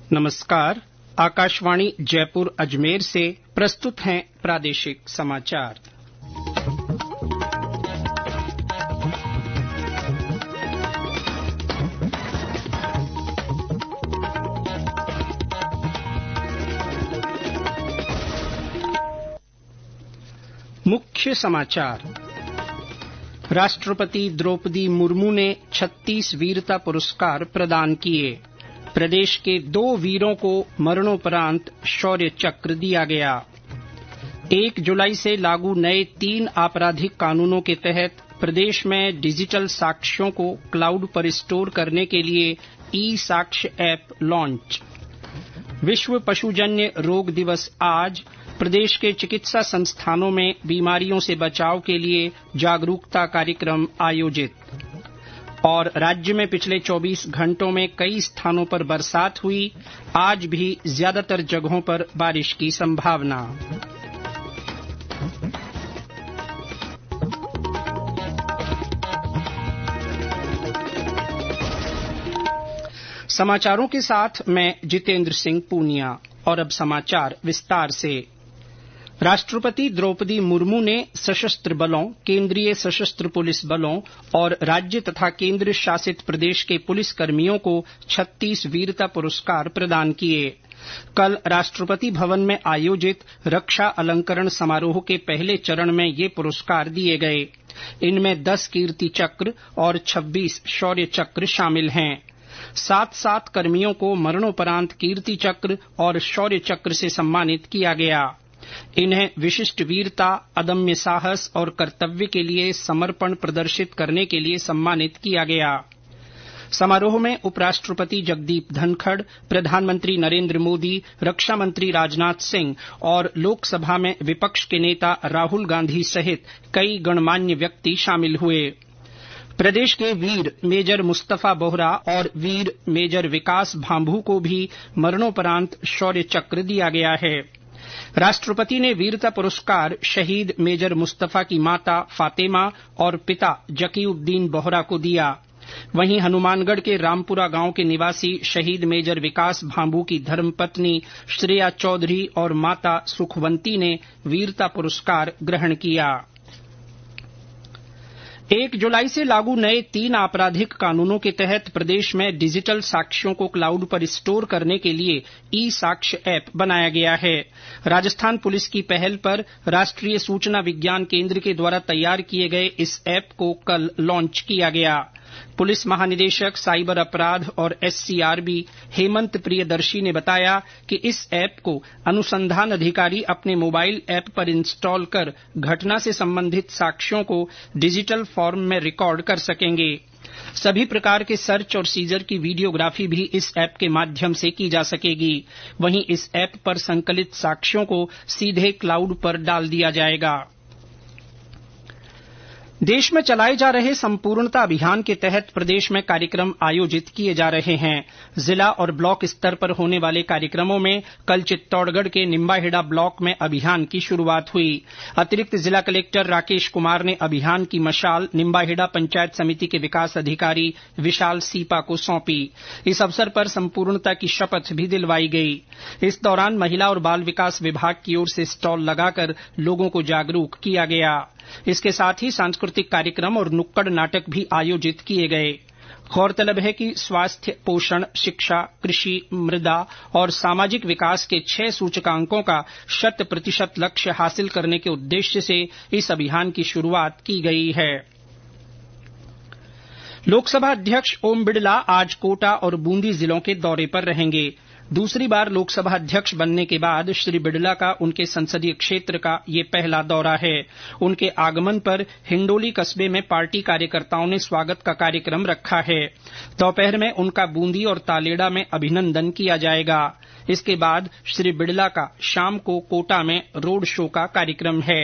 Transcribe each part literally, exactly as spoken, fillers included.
नमस्कार। आकाशवाणी जयपुर अजमेर से प्रस्तुत हैं प्रादेशिक समाचार। मुख्य समाचार। राष्ट्रपति द्रौपदी मुर्मू ने छत्तीस वीरता पुरस्कार प्रदान किए। प्रदेश के दो वीरों को मरणोपरांत शौर्य चक्र दिया गया। एक जुलाई से लागू नए तीन आपराधिक कानूनों के तहत प्रदेश में डिजिटल साक्ष्यों को क्लाउड पर स्टोर करने के लिए ई साक्ष्य ऐप लॉन्च। विश्व पशुजन्य रोग दिवस आज। प्रदेश के चिकित्सा संस्थानों में बीमारियों से बचाव के लिए जागरूकता कार्यक्रम आयोजित। और राज्य में पिछले चौबीस घंटों में कई स्थानों पर बरसात हुई। आज भी ज्यादातर जगहों पर बारिश की संभावना। समाचारों के साथ मैं जितेंद्र सिंह पूनिया। और अब समाचार विस्तार से। राष्ट्रपति द्रौपदी मुर्मू ने सशस्त्र बलों, केंद्रीय सशस्त्र पुलिस बलों और राज्य तथा केंद्र शासित प्रदेश के पुलिस कर्मियों को छत्तीस वीरता पुरस्कार प्रदान किए। कल राष्ट्रपति भवन में आयोजित रक्षा अलंकरण समारोह के पहले चरण में ये पुरस्कार दिए गए। इनमें दस कीर्ति चक्र और छब्बीस शौर्य चक्र शामिल हैं। सात सात कर्मियों को मरणोपरांत कीर्ति चक्र और शौर्य चक्र से सम्मानित किया गया। इन्हें विशिष्ट वीरता, अदम्य साहस और कर्तव्य के लिए समर्पण प्रदर्शित करने के लिए सम्मानित किया गया। समारोह में उपराष्ट्रपति जगदीप धनखड़, प्रधानमंत्री नरेंद्र मोदी, रक्षा मंत्री राजनाथ सिंह और लोकसभा में विपक्ष के नेता राहुल गांधी सहित कई गणमान्य व्यक्ति शामिल हुए। प्रदेश के वीर मेजर मुस्तफा बोहरा और वीर मेजर विकास भांभू को भी मरणोपरांत शौर्य चक्र दिया गया है। राष्ट्रपति ने वीरता पुरस्कार शहीद मेजर मुस्तफा की माता फातेमा और पिता जकीउद्दीन बोहरा को दिया। वहीं हनुमानगढ़ के रामपुरा गांव के निवासी शहीद मेजर विकास भांभू की धर्मपत्नी श्रेया चौधरी और माता सुखवंती ने वीरता पुरस्कार ग्रहण किया। एक जुलाई से लागू नए तीन आपराधिक कानूनों के तहत प्रदेश में डिजिटल साक्ष्यों को क्लाउड पर स्टोर करने के लिए ई साक्ष्य ऐप बनाया गया है। राजस्थान पुलिस की पहल पर राष्ट्रीय सूचना विज्ञान केंद्र के द्वारा तैयार किए गए इस ऐप को कल लॉन्च किया गया। पुलिस महानिदेशक साइबर अपराध और एससीआरबी हेमंत प्रियदर्शी ने बताया कि इस ऐप को अनुसंधान अधिकारी अपने मोबाइल ऐप पर इंस्टॉल कर घटना से संबंधित साक्ष्यों को डिजिटल फॉर्म में रिकॉर्ड कर सकेंगे। सभी प्रकार के सर्च और सीजर की वीडियोग्राफी भी इस ऐप के माध्यम से की जा सकेगी। वहीं इस ऐप पर संकलित साक्ष्यों को सीधे क्लाउड पर डाल दिया जाएगा। देश में चलाए जा रहे संपूर्णता अभियान के तहत प्रदेश में कार्यक्रम आयोजित किए जा रहे हैं। जिला और ब्लॉक स्तर पर होने वाले कार्यक्रमों में कल चित्तौड़गढ़ के निम्बाहेड़ा ब्लॉक में अभियान की शुरुआत हुई। अतिरिक्त जिला कलेक्टर राकेश कुमार ने अभियान की मशाल निम्बाहेड़ा पंचायत समिति के विकास अधिकारी विशाल सीपा को सौंपी। इस अवसर पर संपूर्णता की शपथ भी दिलवाई गई। इस दौरान महिला और बाल विकास विभाग की ओर से स्टॉल लगाकर लोगों को जागरूक किया गया। इसके साथ ही सांस्कृतिक कार्यक्रम और नुक्कड़ नाटक भी आयोजित किए गए। गौरतलब है कि स्वास्थ्य, पोषण, शिक्षा, कृषि, मृदा और सामाजिक विकास के छह सूचकांकों का शत प्रतिशत लक्ष्य हासिल करने के उद्देश्य से इस अभियान की शुरुआत की गई है। लोकसभा अध्यक्ष ओम बिड़ला आज कोटा और बूंदी जिलों के दौरे पर रहेंगे। दूसरी बार लोकसभा अध्यक्ष बनने के बाद श्री बिड़ला का उनके संसदीय क्षेत्र का ये पहला दौरा है। उनके आगमन पर हिंडोली कस्बे में पार्टी कार्यकर्ताओं ने स्वागत का कार्यक्रम रखा है। दोपहर में उनका बूंदी और तालेड़ा में अभिनंदन किया जाएगा। इसके बाद श्री बिड़ला का शाम को कोटा में रोड शो का कार्यक्रम है।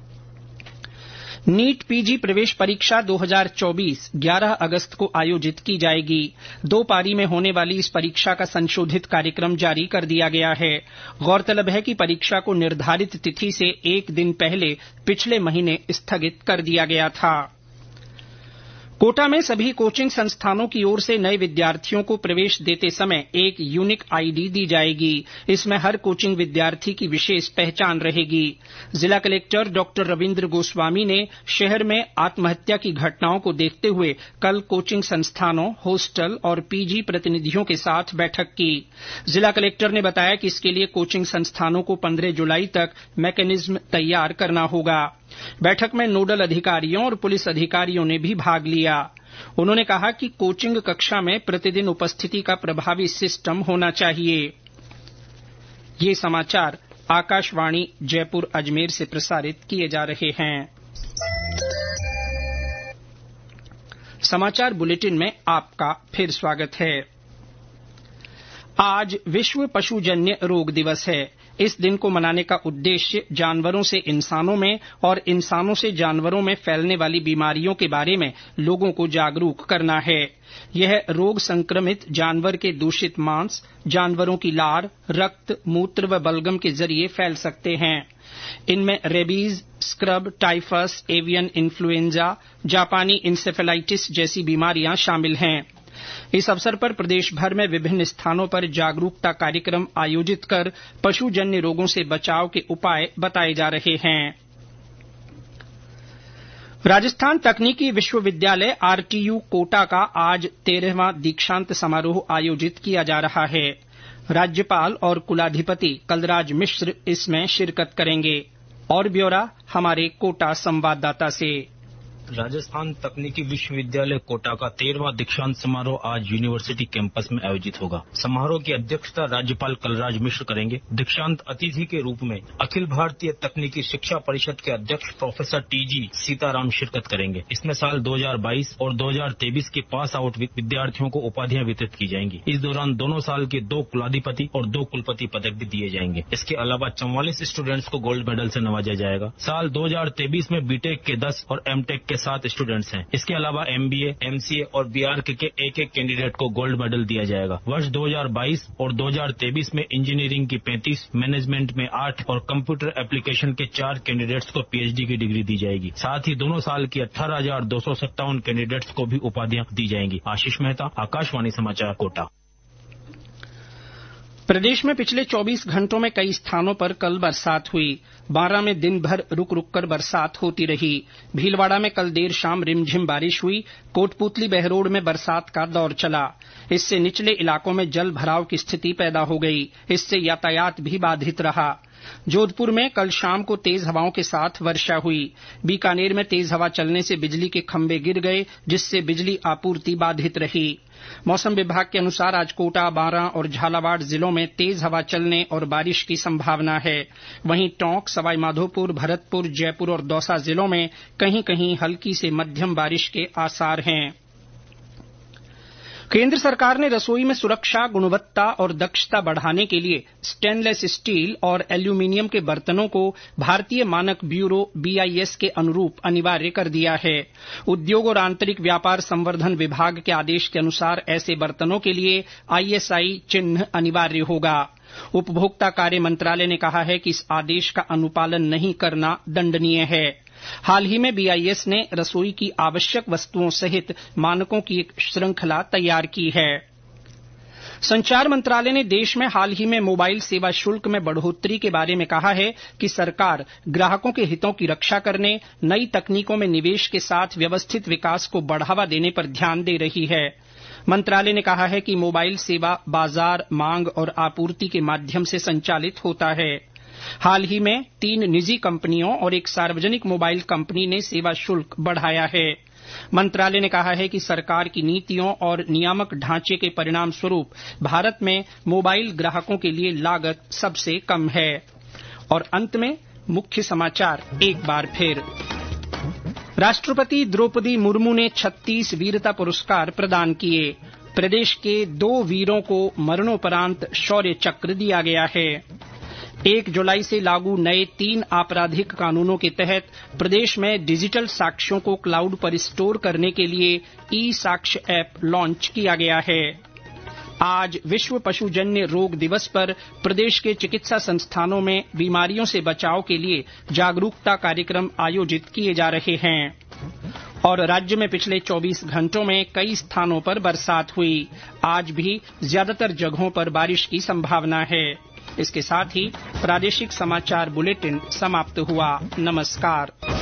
नीट पीजी प्रवेश परीक्षा दो हज़ार चौबीस ग्यारह अगस्त को आयोजित की जाएगी। दो पारी में होने वाली इस परीक्षा का संशोधित कार्यक्रम जारी कर दिया गया है। गौरतलब है कि परीक्षा को निर्धारित तिथि से एक दिन पहले पिछले महीने स्थगित कर दिया गया था। कोटा में सभी कोचिंग संस्थानों की ओर से नए विद्यार्थियों को प्रवेश देते समय एक यूनिक आईडी दी जाएगी। इसमें हर कोचिंग विद्यार्थी की विशेष पहचान रहेगी। जिला कलेक्टर डॉक्टर रविन्द्र गोस्वामी ने शहर में आत्महत्या की घटनाओं को देखते हुए कल कोचिंग संस्थानों, हॉस्टल और पीजी प्रतिनिधियों के साथ बैठक की। जिला कलेक्टर ने बताया कि इसके लिए कोचिंग संस्थानों को पंद्रह जुलाई तक मैकेनिज्म तैयार करना होगा। बैठक में नोडल अधिकारियों और पुलिस अधिकारियों ने भी भाग लिया। उन्होंने कहा कि कोचिंग कक्षा में प्रतिदिन उपस्थिति का प्रभावी सिस्टम होना चाहिए। ये समाचार आकाशवाणी जयपुर अजमेर से प्रसारित किए जा रहे हैं। समाचार बुलेटिन में आपका फिर स्वागत है। आज विश्व पशुजन्य रोग दिवस है। इस दिन को मनाने का उद्देश्य जानवरों से इंसानों में और इंसानों से जानवरों में फैलने वाली बीमारियों के बारे में लोगों को जागरूक करना है। यह रोग संक्रमित जानवर के दूषित मांस, जानवरों की लार, रक्त, मूत्र व बलगम के जरिए फैल सकते हैं। इनमें rabies, scrub, typhus, avian influenza, जापानी इंसेफेलाइटिस जैसी बीमारियां शामिल हैं। इस अवसर पर प्रदेश भर में विभिन्न स्थानों पर जागरूकता कार्यक्रम आयोजित कर पशुजन्य रोगों से बचाव के उपाय बताए जा रहे हैं। राजस्थान तकनीकी विश्वविद्यालय आरटीयू कोटा का आज तेरहवां दीक्षांत समारोह आयोजित किया जा रहा है। राज्यपाल और कुलाधिपति कलराज मिश्र इसमें शिरकत करेंगे। और ब्यौरा हमारे कोटा संवाददाता से। राजस्थान तकनीकी विश्वविद्यालय कोटा का तेरहवां दीक्षांत समारोह आज यूनिवर्सिटी कैंपस में आयोजित होगा। समारोह की अध्यक्षता राज्यपाल कलराज मिश्र करेंगे। दीक्षांत अतिथि के रूप में अखिल भारतीय तकनीकी शिक्षा परिषद के अध्यक्ष प्रोफेसर टीजी सीताराम शिरकत करेंगे। इसमें साल दो हज़ार बाईस और दो हज़ार तेईस के पास आउट विद्यार्थियों को उपाधियां वितरित की जाएंगी। इस दौरान दोनों साल के दो कुलाधिपति और दो कुलपति पदक भी दिए जाएंगे। इसके अलावा चौवालीस स्टूडेंट्स को गोल्ड मेडल से नवाजा जाएगा। साल दो हज़ार तेईस में बीटेक के दस और एमटेक के सात स्टूडेंट्स हैं। इसके अलावा एमबीए, एमसीए और बीआरके के एक एक कैंडिडेट को गोल्ड मेडल दिया जाएगा। वर्ष दो हज़ार बाईस और दो हज़ार तेईस में इंजीनियरिंग की पैंतीस, मैनेजमेंट में आठ और कंप्यूटर एप्लीकेशन के चार कैंडिडेट्स को पीएचडी की डिग्री दी जाएगी। साथ ही दोनों साल की अठारह हजार दो सौ सत्तावन कैंडिडेट्स को भी उपाधियां दी जाएंगी। आशीष मेहता, आकाशवाणी समाचार, कोटा। प्रदेश में पिछले चौबीस घंटों में कई स्थानों पर कल बरसात हुई। बारां में दिन भर रुक रुक कर बरसात होती रही। भीलवाड़ा में कल देर शाम रिमझिम बारिश हुई। कोटपुतली बहरोड में बरसात का दौर चला। इससे निचले इलाकों में जल भराव की स्थिति पैदा हो गई। इससे यातायात भी बाधित रहा। जोधपुर में कल शाम को तेज हवाओं के साथ वर्षा हुई। बीकानेर में तेज हवा चलने से बिजली के खंभे गिर गए, जिससे बिजली आपूर्ति बाधित रही। मौसम विभाग के अनुसार आज कोटा, बारां और झालावाड़ जिलों में तेज हवा चलने और बारिश की संभावना है। वहीं टोंक, सवाईमाधोपुर, भरतपुर, जयपुर और दौसा जिलों में कहीं कहीं हल्की से मध्यम बारिश के आसार हैं। केंद्र सरकार ने रसोई में सुरक्षा, गुणवत्ता और दक्षता बढ़ाने के लिए स्टेनलेस स्टील और एल्यूमीनियम के बर्तनों को भारतीय मानक ब्यूरो बीआईएस के अनुरूप अनिवार्य कर दिया है। उद्योग और आंतरिक व्यापार संवर्धन विभाग के आदेश के अनुसार ऐसे बर्तनों के लिए आईएसआई चिन्ह अनिवार्य होगा। उपभोक्ता कार्य मंत्रालय ने कहा है कि इस आदेश का अनुपालन नहीं करना दंडनीय है। हाल ही में बीआईएस ने रसोई की आवश्यक वस्तुओं सहित मानकों की एक श्रृंखला तैयार की है। संचार मंत्रालय ने देश में हाल ही में मोबाइल सेवा शुल्क में बढ़ोतरी के बारे में कहा है कि सरकार ग्राहकों के हितों की रक्षा करने, नई तकनीकों में निवेश के साथ व्यवस्थित विकास को बढ़ावा देने पर ध्यान दे रही है। मंत्रालय ने कहा है कि मोबाइल सेवा बाजार, मांग और आपूर्ति के माध्यम से संचालित होता है। हाल ही में तीन निजी कंपनियों और एक सार्वजनिक मोबाइल कंपनी ने सेवा शुल्क बढ़ाया है। मंत्रालय ने कहा है कि सरकार की नीतियों और नियामक ढांचे के परिणाम स्वरूप भारत में मोबाइल ग्राहकों के लिए लागत सबसे कम है। और अंत में मुख्य समाचार एक बार फिर। राष्ट्रपति द्रौपदी मुर्मू ने छत्तीस वीरता पुरस्कार प्रदान किए। प्रदेश के दो वीरों को मरणोपरांत शौर्य चक्र दिया गया है। एक जुलाई से लागू नए तीन आपराधिक कानूनों के तहत प्रदेश में डिजिटल साक्ष्यों को क्लाउड पर स्टोर करने के लिए ई साक्ष्य ऐप लॉन्च किया गया है। आज विश्व पशुजन्य रोग दिवस पर प्रदेश के चिकित्सा संस्थानों में बीमारियों से बचाव के लिए जागरूकता कार्यक्रम आयोजित किए जा रहे हैं। और राज्य में पिछले चौबीस घंटों में कई स्थानों पर बरसात हुई। आज भी ज्यादातर जगहों पर बारिश की संभावना है। इसके साथ ही प्रादेशिक समाचार बुलेटिन समाप्त हुआ। नमस्कार।